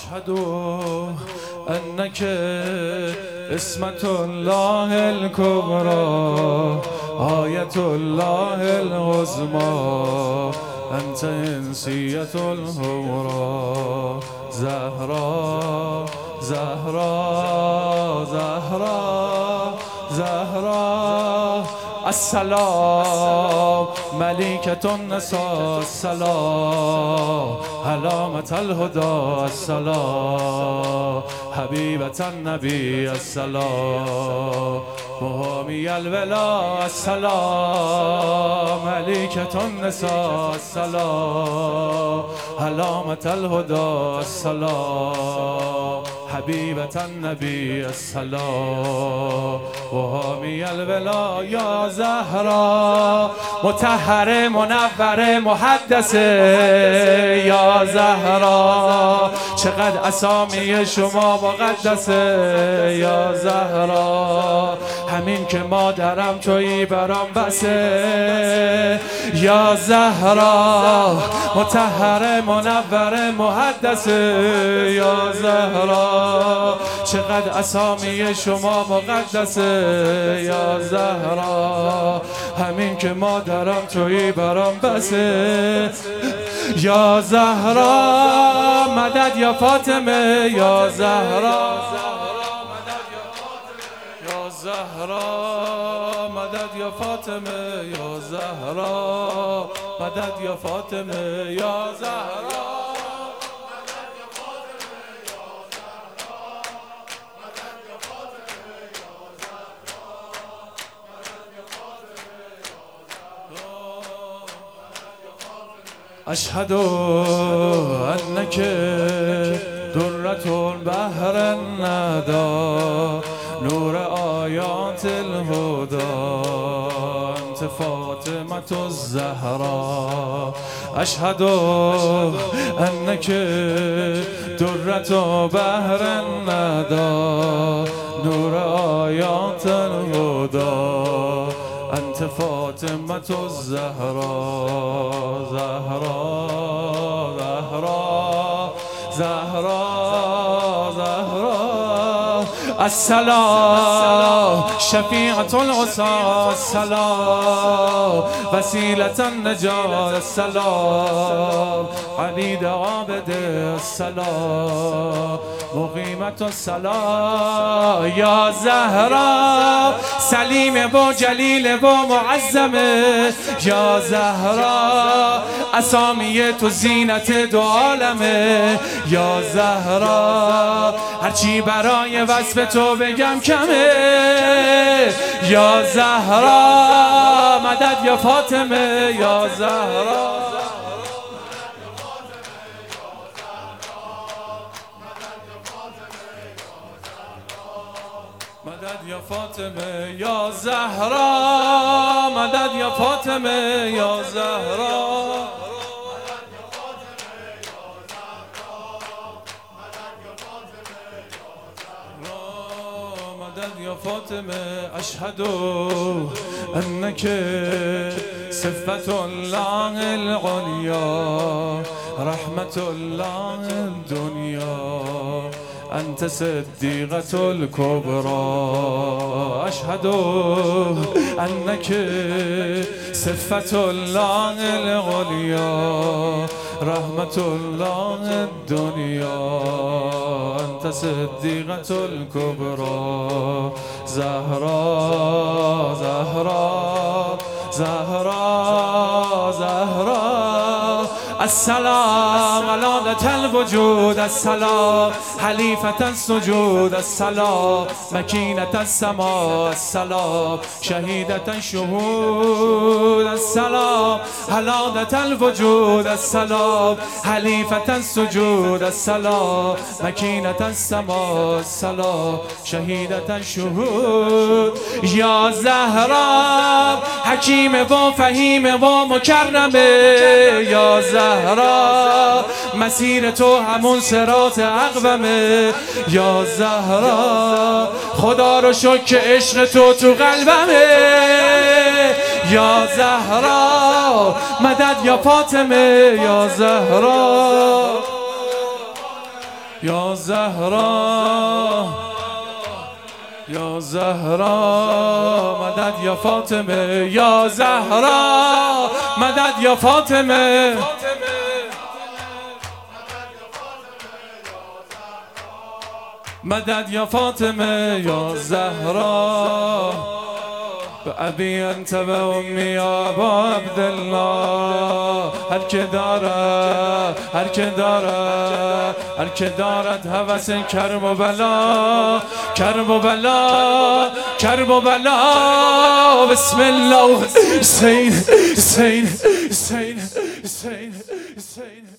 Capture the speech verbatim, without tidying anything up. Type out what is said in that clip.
أشهد أنك اسمة الله الكبرى آية الله العظمى أنت إنسية الهمرى زهراء زهراء زهراء زهراء السلام ملكة النساء السلام علامة الهدى السلام حبيبة النبي السلام مهامي الولا السلام ملكة النساء السلام علامة الهدى السلام حبيبة النبي السلام وهامي الولا يا زهرا مطهر منور محدث یا زهرا چقدر اسامی شما مقدسه یا زهرا همین که مادرم تویی برام بسه یا زهرا مطهر منور محدثه یا زهرا چقدر اسامی شما مقدسه یا زهرا همین که مادرم تویی برام بسه یا زهرا مدد یا فاطمه یا زهرا یا زهرا مدد یا فاطمه یا زهرا مدد یا فاطمه یا زهرا أشهد أنك درة بحر الندى نور آيات الهدى أنت فاطمة الزهراء أشهد أنك درة بحر الندى نور آيات الهدى أنت فاطمة الزهراء زهراء زهراء زهراء زهراء السلام شفيعة العصاة السلام وسيلة النجاة السلام عبيد عابد السلام مقيمة الصلاة يا زهرا سليم و جلیل و معظمه یا زهرا اسامی تو زینت دو عالمه یا زهرا هرچی برای وصف تو بگم کمه یا زهرا مدد یا فاطمه یا زهرا مدد یا فاطمه یا زهرا مدد یا فاطمه یا زهرا مدد یا فاطمه أشهد أنك صفة الله العليا رحمة الله الدنيا أنت صديقة الكبرى أشهد أنك صفة الله العليا رحمة الله الدنيا أنت صديقة الكبرى زهراء زهراء زهراء زهراء السلام علامة الوجود السلام حليفة السجود السلام مكينة السماء السلام شهيدة الشهود السلام علامة الوجود السلام حليفة السجود السلام مكينة السماء السلام شهيدة الشهود يا زهراء حكيم و فهيم و مكرمه يا زهراء مسیر تو همون صراط اقومه یا زهرا خدا رو شکر که عشق تو تو قلبمه یا زهرا مدد یا فاطمه یا زهرا یا زهرا یا زهرا مدد یا فاطمه، یا زهرا مدد یا فاطمه، مدد یا فاطمه یا زهرا. ابی انت و امی یا ابا عبدالله. هر که دارد هر که دارد هر که دارد هوس کرب و بلا، کرب و بلا، کرب و بلا. بسم الله. حسین حسین حسین حسین حسین